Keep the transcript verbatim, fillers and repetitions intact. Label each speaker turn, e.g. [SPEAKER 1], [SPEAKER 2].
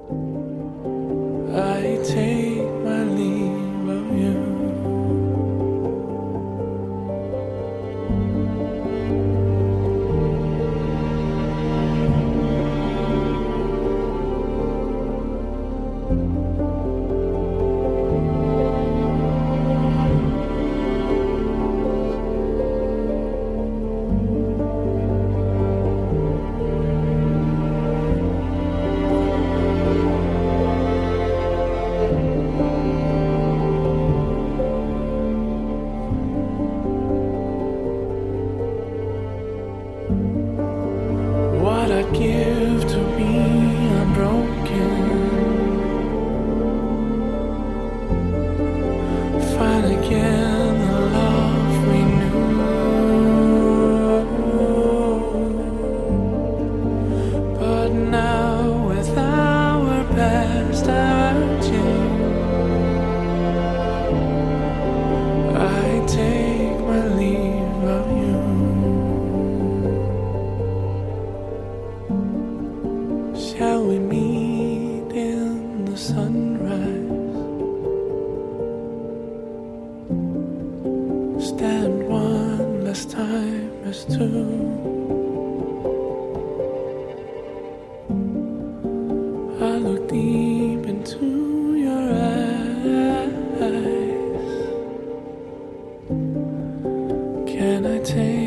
[SPEAKER 1] I take my leave of you. What I'd give to be unbroken, find again the love we knew, but now with our past diverging, I take my leave of you. Shall we meet in the sunrise? Stand one last time as two. I look deep into your eyes. Can I take